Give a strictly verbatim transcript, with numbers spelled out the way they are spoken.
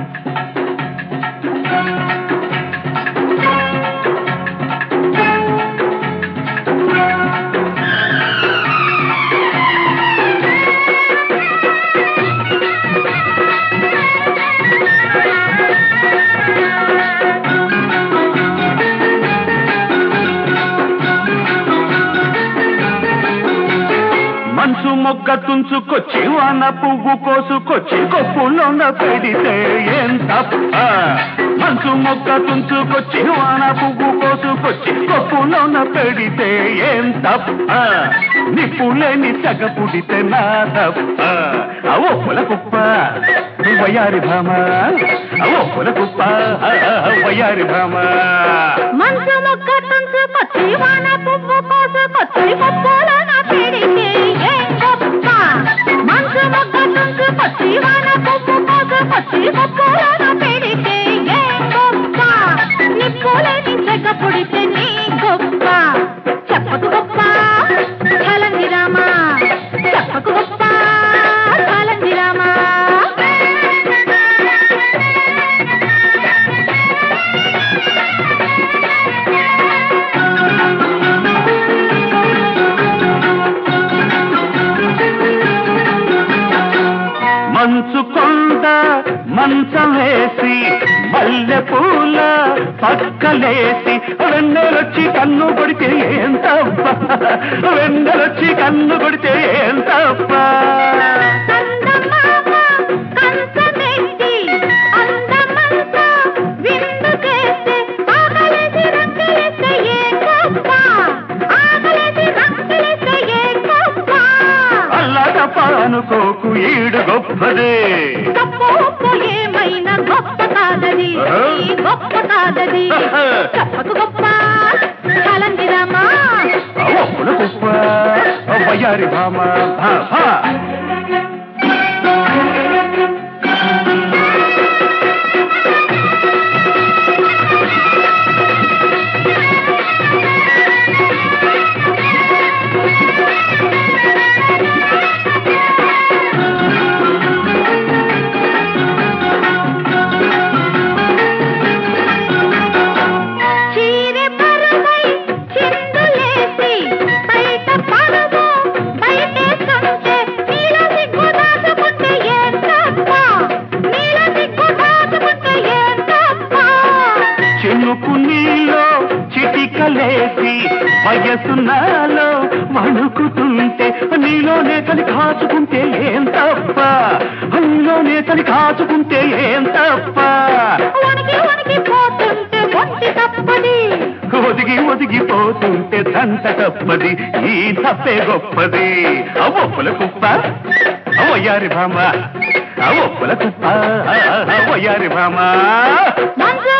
మనసు మొగ్గ తుంచుకొచ్చి వాన పువ్వు కోసుకొచ్చి కొప్పులోన పెడితే ఏం తప్ప. మనసు మొగ్గ తుంచుకొచ్చి వాన పువ్వు కోసుకొచ్చి కొప్పులోన పెడితే ఏం తప్ప. నిప్పులేని సగ పుడితే నా తప్ప. అవో పుల కుప్ప వయ్యారి భామ, అవో పుల కుప్ప వయ్యారి భామ. మనసు మొగ్గ తుంచుకొచ్చి వాన పువ్వు కోసుకొచ్చి కొప్పులోన పెడితే ఏం గొప్ప. మనసు మొగ్గ తుంచుకొచ్చి వాన పువ్వు కోసుకొచ్చి కొప్పులోన పెడితే ఏం గొప్ప. నిప్పులేని సగ పుడితే నీ గొప్ప. చెప్పకు గొప్ప చలంది రామా, చెప్పకు గొప్ప చలంది రామా. మంచు కొండ మంచం వేసి మల్లె పూల పక్కలేసి వెన్నెలొచ్చి కన్ను కొడితే ఏం తప్ప. వెన్నెలొచ్చి కన్ను కొడితే ఏం తప్ప. అనుకోకు ఈడు గొప్పదే, గొప్ప ఏమైనా గొప్ప కాదది, గొప్ప కాదది. చెప్పకు గొప్ప చలంది రామా, ఒప్పుల గొప్ప వయ్యారి భామ. చెనుకు నీలో చిటికలేసి వయసు నాలో వణుకుతుంటే నీలోనే కలి కాచుకుంటే ఏం తప్ప. నీలోనే కలి కాచుకుంటే ఏం తప్ప. ఒదిగి ఒదిగిపోతుంటే దంట తప్పది, ఈ తప్పే గొప్పది. అవొప్పుల కుప్ప వయ్యారి భామ, అవొప్పుల కుప్ప వయ్యారి భామ.